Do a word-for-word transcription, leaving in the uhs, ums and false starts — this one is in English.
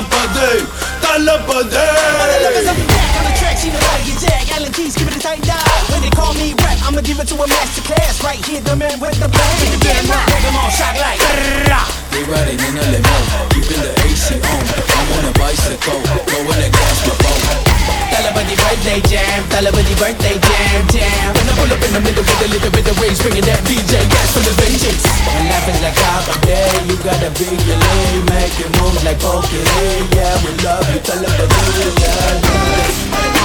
Thalapathy Thalapathy. Allen Keys, give it a tight dive. When they call me rap, I'ma give it to a master class. Right here, the man with the bang. Take the damn right, make them all shock like. They riding in a limo, keeping the A C on. I'm on a bicycle, going at gas my phone. Talabadi birthday jam, Talabadi birthday jam, jam. When I pull up in the middle with a little bit of rage, bringing that D J gas from the vengeance. When life is like half a day, you gotta be your lane, making moves like Pokemon. Yeah, we love you, Talabadi. Yeah, yeah.